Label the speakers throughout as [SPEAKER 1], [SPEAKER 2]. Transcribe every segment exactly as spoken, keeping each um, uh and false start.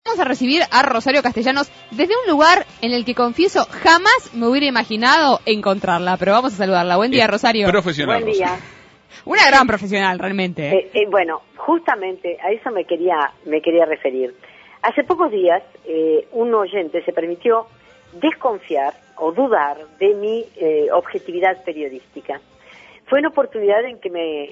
[SPEAKER 1] Vamos a recibir a Rosario Castellanos desde un lugar en el que, confieso, jamás me hubiera imaginado encontrarla, pero vamos a saludarla. Buen día, Rosario.
[SPEAKER 2] Profesional.
[SPEAKER 3] Buen día.
[SPEAKER 1] Una gran profesional, realmente. ¿eh?
[SPEAKER 3] Eh, eh, bueno, justamente a eso me quería me quería referir. Hace pocos días, eh, un oyente se permitió desconfiar o dudar de mi eh, objetividad periodística. Fue una oportunidad en que me,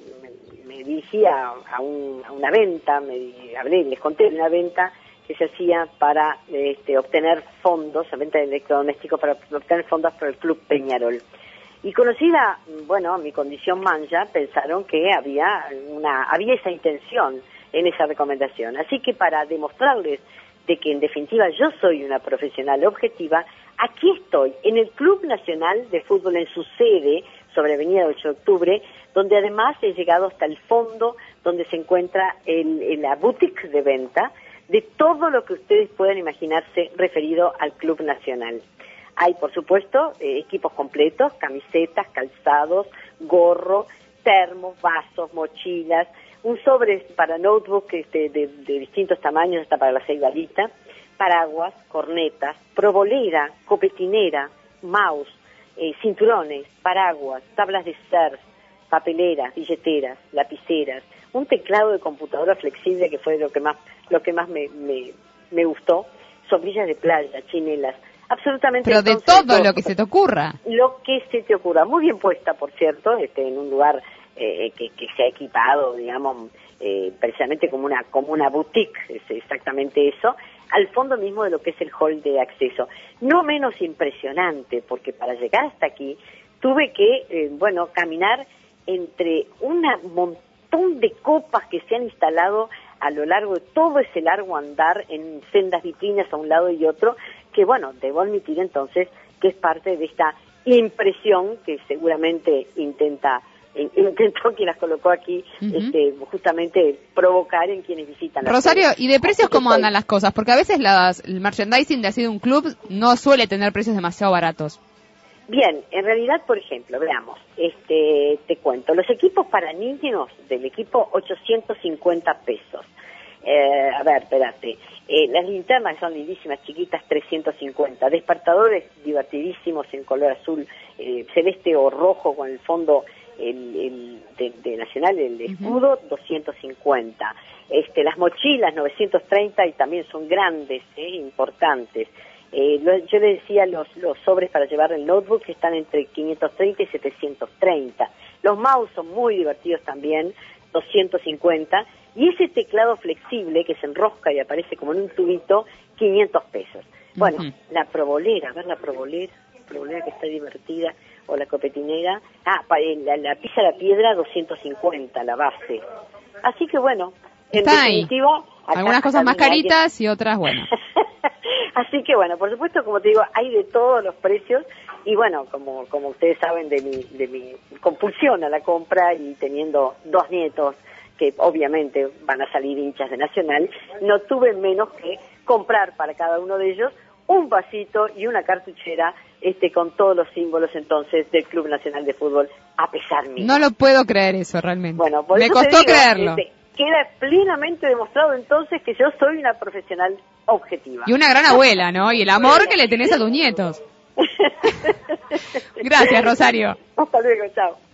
[SPEAKER 3] me, me dirigí a, a, un, a una venta, me hablé, les conté de una venta que se hacía para este, obtener fondos, la venta de electrodomésticos para obtener fondos para el Club Peñarol. Y conocida, bueno, mi condición mancha, pensaron que había una había esa intención en esa recomendación. Así que para demostrarles de que en definitiva yo soy una profesional objetiva, aquí estoy, en el Club Nacional de Fútbol, en su sede, sobre Avenida ocho de octubre, donde además he llegado hasta el fondo, donde se encuentra el, el, la boutique de venta de todo lo que ustedes puedan imaginarse referido al Club Nacional. Hay, por supuesto, eh, equipos completos, camisetas, calzados, gorro, termos, vasos, mochilas, un sobre para notebook este, de, de distintos tamaños, hasta para la ceibalita, paraguas, cornetas, probolera, copetinera, mouse, eh, cinturones, paraguas, tablas de surf, papeleras, billeteras, lapiceras, un teclado de computadora flexible que fue lo que más, lo que más me, me, me gustó, sombrillas de playa, chinelas, absolutamente.
[SPEAKER 1] Pero de todo, todo lo que se te ocurra.
[SPEAKER 3] Lo que se te ocurra. Muy bien puesta, por cierto, este, en un lugar eh, que, que se ha equipado, digamos, eh, precisamente como una, como una boutique, es exactamente eso, al fondo mismo de lo que es el hall de acceso. No menos impresionante, porque para llegar hasta aquí tuve que, eh, bueno, caminar entre un montón de copas que se han instalado a lo largo de todo ese largo andar en sendas vitrinas a un lado y otro, que bueno, debo admitir entonces que es parte de esta impresión que seguramente intenta intentó quien las colocó aquí, uh-huh. este, justamente provocar en quienes visitan la
[SPEAKER 1] Rosario,
[SPEAKER 3] serie.
[SPEAKER 1] ¿Y de precios cómo andan las cosas? Porque a veces las, el merchandising de así de un club no suele tener precios demasiado baratos.
[SPEAKER 3] Bien, en realidad, por ejemplo, veamos, este, te cuento, los equipos para niños del equipo ochocientos cincuenta pesos. Eh, a ver, espérate, eh, las linternas son lindísimas, chiquitas, trescientos cincuenta, despertadores divertidísimos en color azul, eh, celeste o rojo con el fondo el, el de, de nacional, el escudo, uh-huh. doscientos cincuenta, este, las mochilas novecientos treinta y también son grandes, eh, importantes. Eh, lo, yo le decía los, los sobres para llevar el notebook que están entre quinientos treinta y setecientos treinta. Los mouse son muy divertidos también, doscientos cincuenta. Y ese teclado flexible que se enrosca y aparece como en un tubito, quinientos pesos. Bueno, uh-huh. la probolera, a ver la probolera, la probolera que está divertida, o la copetinera. Ah, la, la pizza a la piedra, doscientos cincuenta, la base. Así que bueno, en
[SPEAKER 1] está
[SPEAKER 3] definitiva...
[SPEAKER 1] Acá, algunas cosas más caritas que... y otras, bueno.
[SPEAKER 3] Así que bueno, por supuesto, como te digo, hay de todos los precios y bueno, como como ustedes saben de mi de mi compulsión a la compra y teniendo dos nietos que obviamente van a salir hinchas de Nacional, no tuve menos que comprar para cada uno de ellos un vasito y una cartuchera este con todos los símbolos entonces del Club Nacional de Fútbol, a pesar mío.
[SPEAKER 1] No lo puedo creer eso realmente.
[SPEAKER 3] Bueno, por
[SPEAKER 1] me
[SPEAKER 3] eso
[SPEAKER 1] costó
[SPEAKER 3] te digo,
[SPEAKER 1] creerlo.
[SPEAKER 3] Este, queda plenamente demostrado entonces que yo soy una profesional objetiva.
[SPEAKER 1] Y una gran abuela, ¿no? Y el amor que le tenés a tus nietos. Gracias, Rosario.
[SPEAKER 3] Hasta luego, chao.